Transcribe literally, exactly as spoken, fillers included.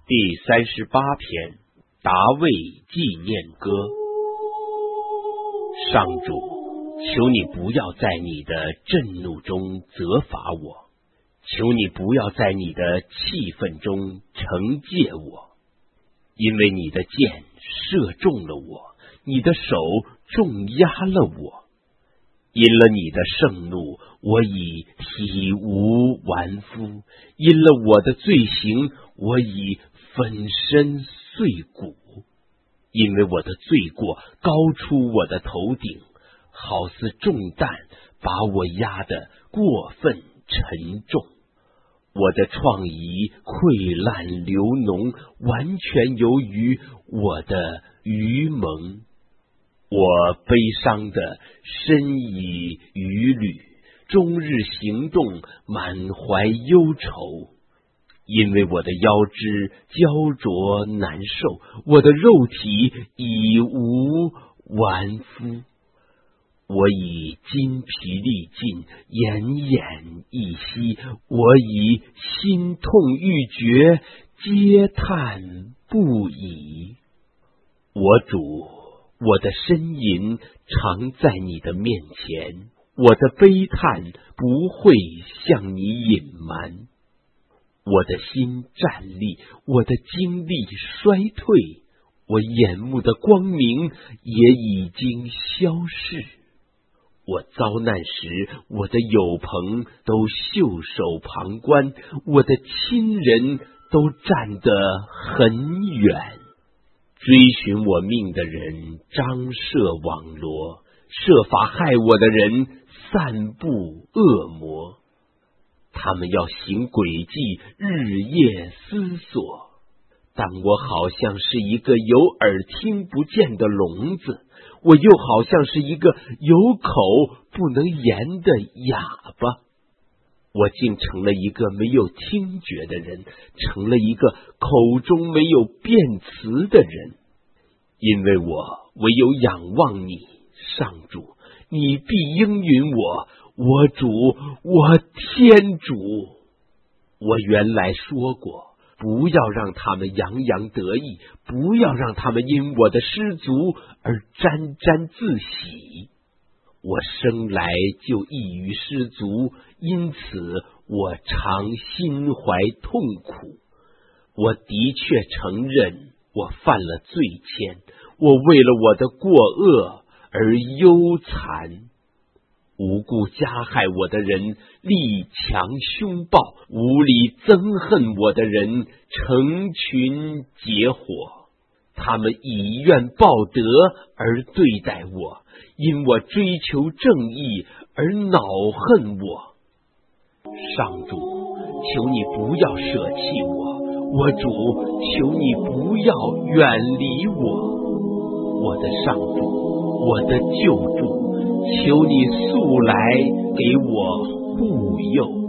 第三十八篇，达味纪念歌。上主，求你不要在你的震怒中责罚我，求你不要在你的气愤中惩戒我，因为你的箭射中了我，你的手重压了我。因了你的盛怒，我已体无完肤；因了我的罪行，我已粉身碎骨。因为我的罪过高出我的头顶，好似重担把我压得过分沉重。我的创意溃烂流脓，完全由于我的愚蒙。我悲伤的身以余虑，终日行动满怀忧愁。因为我的腰肢焦灼难受，我的肉体已无完肤。我已筋疲力尽，奄奄一息，我已心痛欲绝，嗟叹不已。我主，我的呻吟常在你的面前，我的悲叹不会向你隐瞒。我的心战栗，我的精力衰退，我眼目的光明也已经消逝。我遭难时，我的友朋都袖手旁观，我的亲人都站得很远。追寻我命的人张设网罗，设法害我的人散布恶魔。他们要行诡计，日夜思索。但我好像是一个有耳听不见的聋子，我又好像是一个有口不能言的哑巴。我竟成了一个没有听觉的人，成了一个口中没有辩词的人。因为我唯有仰望你，上主，你必应允我，我主，我天主。我原来说过，不要让他们洋洋得意，不要让他们因我的失足而沾沾自喜。我生来就易于失足，因此我常心怀痛苦。我的确承认我犯了罪愆，我为了我的过恶而忧残。无故加害我的人力强凶暴，无理憎恨我的人成群结伙。他们以怨报德而对待我，因我追求正义而恼恨我。上主，求你不要舍弃我，我主，求你不要远离我。我的上主，我的救助，求你速来给我护佑。